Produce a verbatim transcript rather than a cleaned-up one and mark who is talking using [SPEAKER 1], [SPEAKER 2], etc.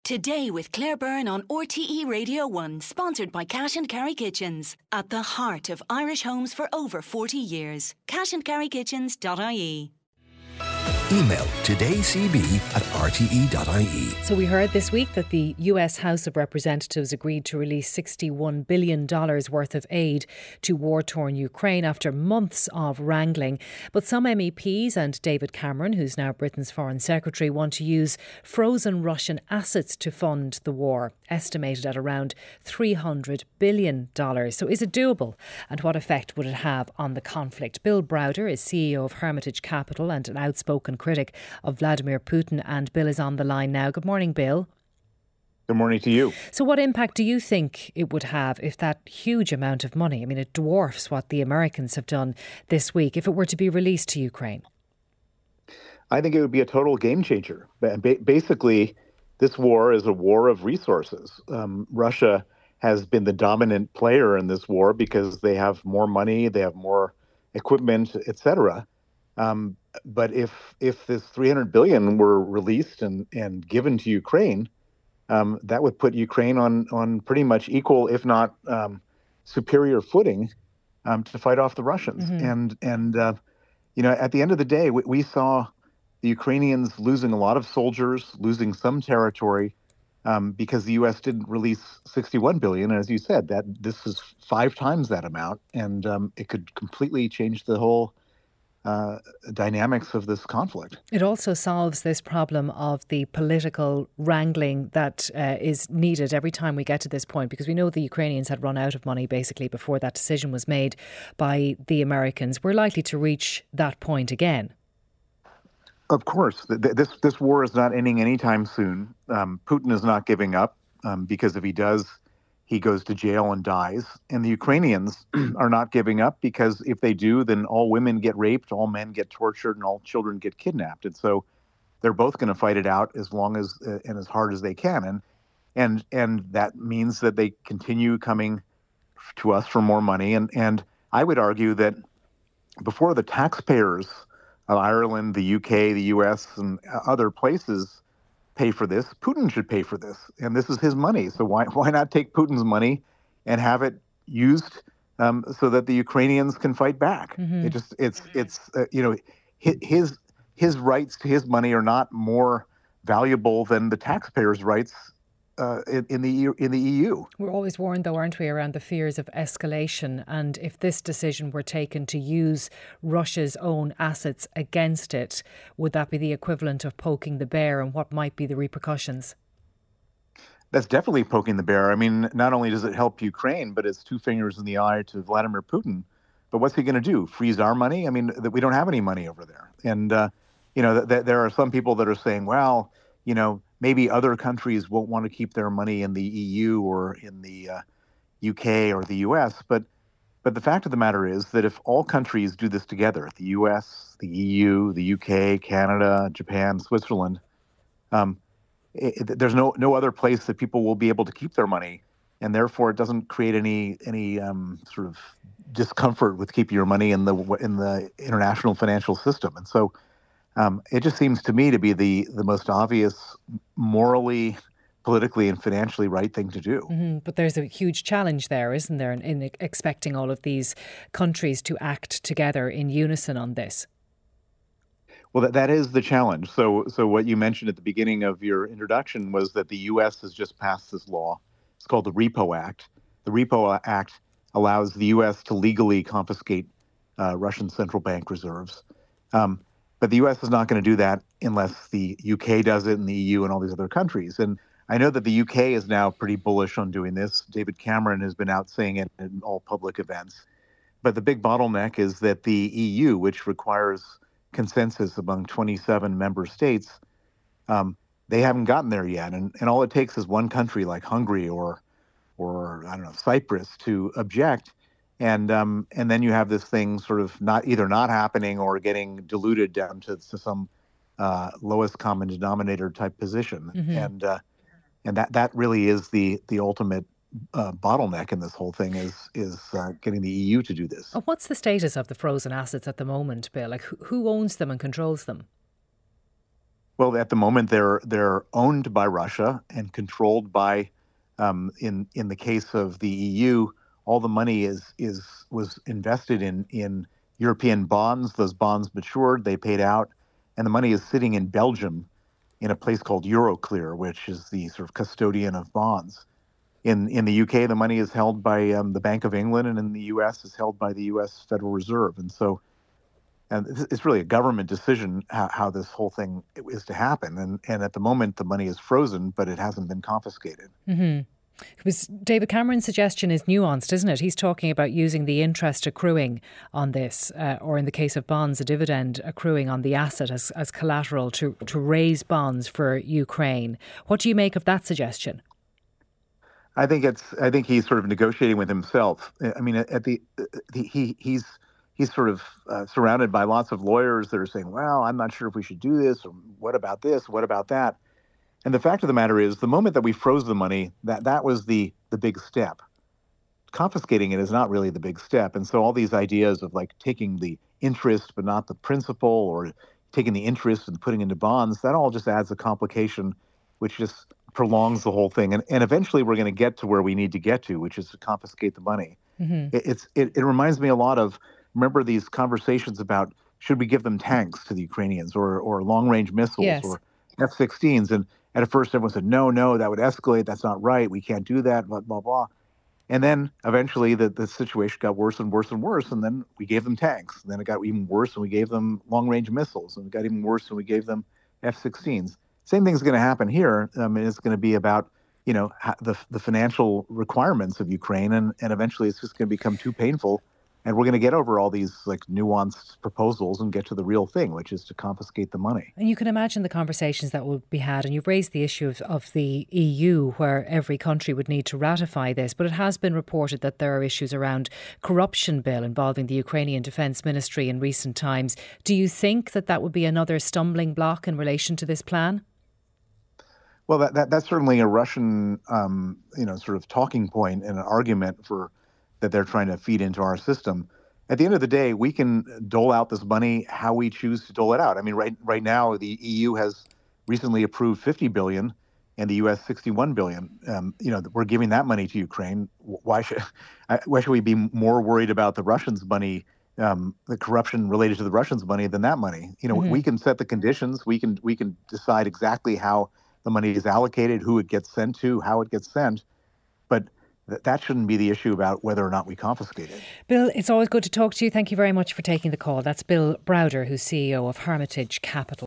[SPEAKER 1] Today with Claire Byrne on R T E Radio one, sponsored by Cash and Carry Kitchens. At the heart of Irish homes for over forty years. cash and carry kitchens dot I E.
[SPEAKER 2] Email todaycb at r t e dot i e.
[SPEAKER 3] So we heard this week that the U S House of Representatives agreed to release sixty-one billion dollars worth of aid to war-torn Ukraine after months of wrangling. But some M E Ps and David Cameron, who's now Britain's Foreign Secretary, want to use frozen Russian assets to fund the war, estimated at around three hundred billion dollars. So is it doable? And what effect would it have on the conflict? Bill Browder is C E O of Hermitage Capital and an outspoken critic of Vladimir Putin, and Bill is on the line now. Good morning, Bill.
[SPEAKER 4] Good morning to you.
[SPEAKER 3] So what impact do you think it would have if that huge amount of money, I mean it dwarfs what the Americans have done this week, if it were to be released to Ukraine?
[SPEAKER 4] I think it would be a total game changer. Ba- Basically, this war is a war of resources. Um, Russia has been the dominant player in this war because they have more money, they have more equipment, et cetera. Um, but if if this three hundred billion dollars were released and, and given to Ukraine, um, that would put Ukraine on on pretty much equal, if not um, superior footing um, to fight off the Russians. Mm-hmm. And and uh, you know, at the end of the day, we, we saw the Ukrainians losing a lot of soldiers, losing some territory um, because the U S didn't release sixty-one billion dollars. And as you said, that this is five times that amount, and um, it could completely change the whole Uh, dynamics of this conflict.
[SPEAKER 3] It also solves this problem of the political wrangling that uh, is needed every time we get to this point, because we know the Ukrainians had run out of money basically before that decision was made by the Americans. We're likely to reach that point again.
[SPEAKER 4] Of course. This this war is not ending anytime soon. Um, Putin is not giving up um, because if he does, he goes to jail and dies. And the Ukrainians are not giving up because if they do, then all women get raped, all men get tortured, and all children get kidnapped. And so they're both going to fight it out as long as uh, and as hard as they can. And and and that means that they continue coming to us for more money. And and I would argue that before the taxpayers of Ireland, the U K, the U S, and other places pay for this, Putin should pay for this, and this is his money. So why why not take Putin's money and have it used um, so that the Ukrainians can fight back? Mm-hmm. It just it's it's uh, you know his his rights to his money are not more valuable than the taxpayers' rights uh, in, in the in the E U.
[SPEAKER 3] We're always warned, though, aren't we, around the fears of escalation, and if this decision were taken to use Russia's own assets against it, would that be the equivalent of poking the bear, and what might be the repercussions?
[SPEAKER 4] That's definitely poking the bear. I mean, not only does it help Ukraine, but it's two fingers in the eye to Vladimir Putin. But what's he going to do? Freeze our money? I mean, we don't have any money over there. And, uh, you know, th- th- there are some people that are saying, well, you know, maybe other countries won't want to keep their money in the E U or in the uh, U K or the U S. But but the fact of the matter is that if all countries do this together, the U S, the E U, the U K, Canada, Japan, Switzerland, um, it, there's no no other place that people will be able to keep their money. And therefore, it doesn't create any any um, sort of discomfort with keeping your money in the in the international financial system. And so Um, it just seems to me to be the, the most obvious, morally, politically and financially right thing to do.
[SPEAKER 3] Mm-hmm. But there's a huge challenge there, isn't there, in, in expecting all of these countries to act together in unison on this?
[SPEAKER 4] Well, that, that is the challenge. So, so what you mentioned at the beginning of your introduction was that the U S has just passed this law. It's called the Repo Act. The Repo Act allows the U S to legally confiscate uh, Russian central bank reserves. Um, But the U S is not going to do that unless the U K does it and the E U and all these other countries. And I know that the U K is now pretty bullish on doing this. David Cameron has been out saying it in all public events. But the big bottleneck is that the E U, which requires consensus among twenty-seven member states, um, they haven't gotten there yet. And, and all it takes is one country like Hungary or, or I don't know, Cyprus to object. And um, and then you have this thing sort of not either not happening or getting diluted down to, to some uh, lowest common denominator type position. Mm-hmm. And uh, and that, that really is the the ultimate uh, bottleneck in this whole thing is is uh, getting the E U to do this.
[SPEAKER 3] What's the status of the frozen assets at the moment, Bill? Like who, who owns them and controls them?
[SPEAKER 4] Well, at the moment, they're they're owned by Russia and controlled by, um, in in the case of the E U, all the money is is was invested in in European bonds. Those bonds matured, they paid out, and the money is sitting in Belgium, in a place called Euroclear, which is the sort of custodian of bonds. In in the U K, the money is held by um, the Bank of England, and in the U S, is held by the U S Federal Reserve, and so. And it's really a government decision how, how this whole thing is to happen. And, and at the moment, the money is frozen, but it hasn't been confiscated.
[SPEAKER 3] Mm-hmm. It was David Cameron's suggestion is nuanced, isn't it? He's talking about using the interest accruing on this, uh, or in the case of bonds, a dividend accruing on the asset as, as collateral to, to raise bonds for Ukraine. What do you make of that suggestion?
[SPEAKER 4] I think it's. I think he's sort of negotiating with himself. I mean, at the he he's. He's sort of uh, surrounded by lots of lawyers that are saying, well, I'm not sure if we should do this, or what about this, what about that? And the fact of the matter is, the moment that we froze the money, that, that was the, the big step. Confiscating it is not really the big step. And so all these ideas of like taking the interest but not the principal, or taking the interest and putting into bonds, that all just adds a complication, which just prolongs the whole thing. And, and eventually we're going to get to where we need to get to, which is to confiscate the money. Mm-hmm. It, it's, it, it reminds me a lot of, remember these conversations about should we give them tanks to the Ukrainians, or or long-range missiles, yes, or F sixteens? And at first everyone said, no, no, that would escalate. That's not right. We can't do that, blah, blah, blah. And then eventually the, the situation got worse and worse and worse. And then we gave them tanks. And then it got even worse and we gave them long-range missiles. And it got even worse and we gave them F sixteens. Same thing's going to happen here. Um, it's going to be about, you know, the the financial requirements of Ukraine. And, and eventually it's just going to become too painful. And we're going to get over all these like nuanced proposals and get to the real thing, which is to confiscate the money.
[SPEAKER 3] And you can imagine the conversations that will be had. And you've raised the issue of, of the E U, where every country would need to ratify this. But it has been reported that there are issues around corruption bill involving the Ukrainian Defence Ministry in recent times. Do you think that that would be another stumbling block in relation to this plan?
[SPEAKER 4] Well, that, that that's certainly a Russian, um, you know, sort of talking point and an argument for that they're trying to feed into our system. At the end of the day, we can dole out this money how we choose to dole it out. I mean, right right now, the E U has recently approved fifty billion dollars and the U S sixty-one billion dollars. Um, you know, we're giving that money to Ukraine. Why should why should we be more worried about the Russians' money, um, the corruption related to the Russians' money, than that money? You know, mm-hmm. we can set the conditions. We can we can decide exactly how the money is allocated, who it gets sent to, how it gets sent, but that shouldn't be the issue about whether or not we confiscate it.
[SPEAKER 3] Bill, it's always good to talk to you. Thank you very much for taking the call. That's Bill Browder, who's C E O of Hermitage Capital.